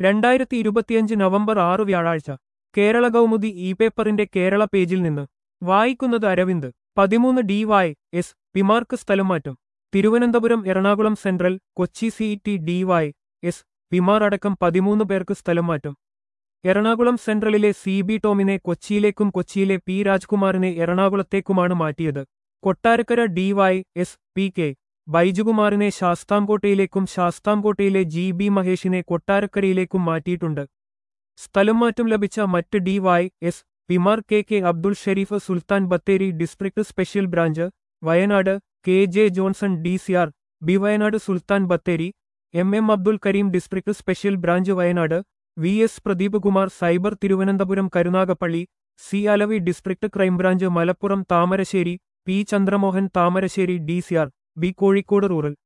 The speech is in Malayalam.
2025 നവംബർ 6 വ്യാഴാഴ്ച കേരള കൗമുദി ഇ പേപ്പറിന്റെ കേരള പേജിൽ നിന്ന് വായിക്കുന്നത് അരവിന്ദ് 13 DY/S പിമാർക്ക് സ്ഥലം മാറ്റം Thiruvananthapuram Ernakulam central Kochi CET DY/S പിമാർ അടക്കം 13 പേർക്ക് സ്ഥലം മാറ്റം എറണാകുളം സെൻട്രലിലെ CB ടോമിനെ കൊച്ചിയിലേക്കും കൊച്ചിയിലെ P രാജ്കുമാറിനെ എറണാകുളത്തേക്കുമാണ് മാറ്റിയത് കൊട്ടാരക്കര DY/S PK ബൈജുകുമാറിനെ ശാസ്താംകോട്ടയിലേക്കും ശാസ്താംകോട്ടയിലെ GB മഹേഷിനെ കൊട്ടാരക്കരയിലേക്കും മാറ്റിയിട്ടുണ്ട് സ്ഥലം മാറ്റം ലഭിച്ച മറ്റ് DY/S പിമാർ KK Abdul Sharif Sultan Bathery district special branch Wayanad KJ Johnson DCR B Wayanad Sultan Bathery MM Abdul Karim district special branch Wayanad VS Pradeep Kumar cyber Thiruvananthapuram Karunagappally C Alavi district crime branch Malappuram Thamarassery P Chandramohan Thamarassery DCR B Kozhikode rural